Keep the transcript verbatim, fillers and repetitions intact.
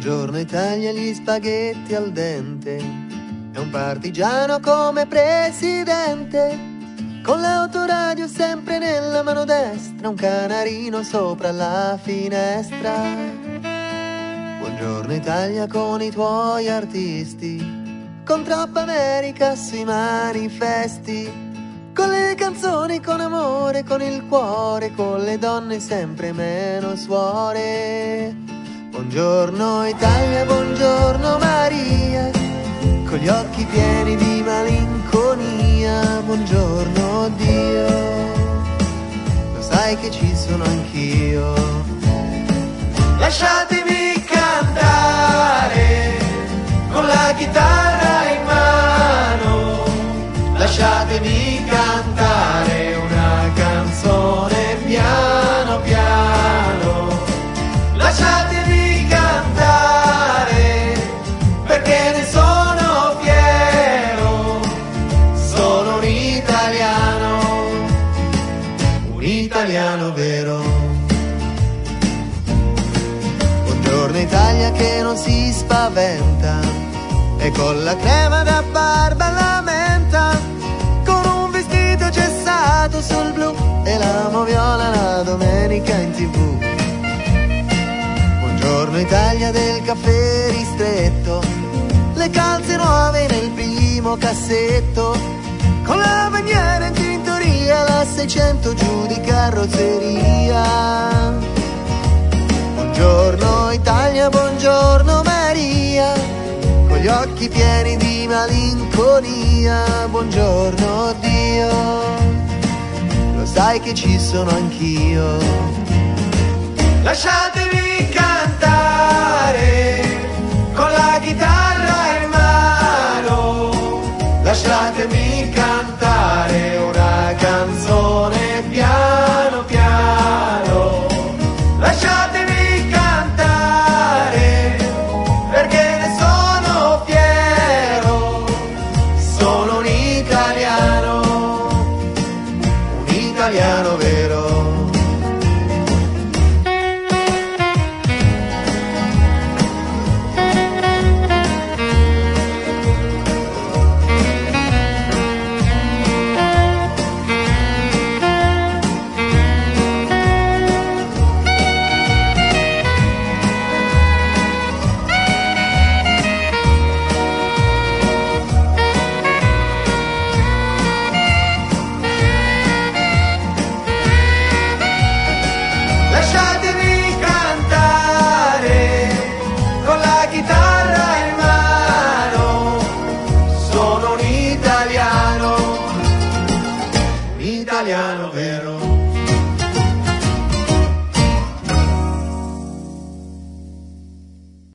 Buongiorno Italia, gli spaghetti al dente, è un partigiano come presidente, con l'autoradio sempre nella mano destra, un canarino sopra la finestra. Buongiorno Italia con i tuoi artisti, con troppa America sui manifesti, con le canzoni, con amore, con il cuore, con le donne sempre meno suore. Buongiorno Italia, buongiorno Maria, con gli occhi pieni di malinconia. Buongiorno Dio, lo sai che ci sono anch'io. Lasciatemi cantare con la chitarra in mano, lasciatemi cantare una canzone piano piano. Lasciatemi cantare perché ne sono fiero, sono un italiano, un italiano vero. Buongiorno Italia che non si spaventa e con la crema da barba la menta, con un vestito gessato sul blu e la moviola la domenica in tv. Buongiorno Italia del caffè ristretto, le calze nuove nel primo cassetto, con la bandiera in tintoria, la seicento giù di carrozzeria. Buongiorno Italia, buongiorno Maria, con gli occhi pieni di malinconia. Buongiorno Dio, lo sai che ci sono anch'io. Lasciatemi cantare con la chitarra in mano, lasciatemi cantare una canzone piano piano. Lasciatemi cantare perché ne sono fiero, sono un italiano, un italiano vero.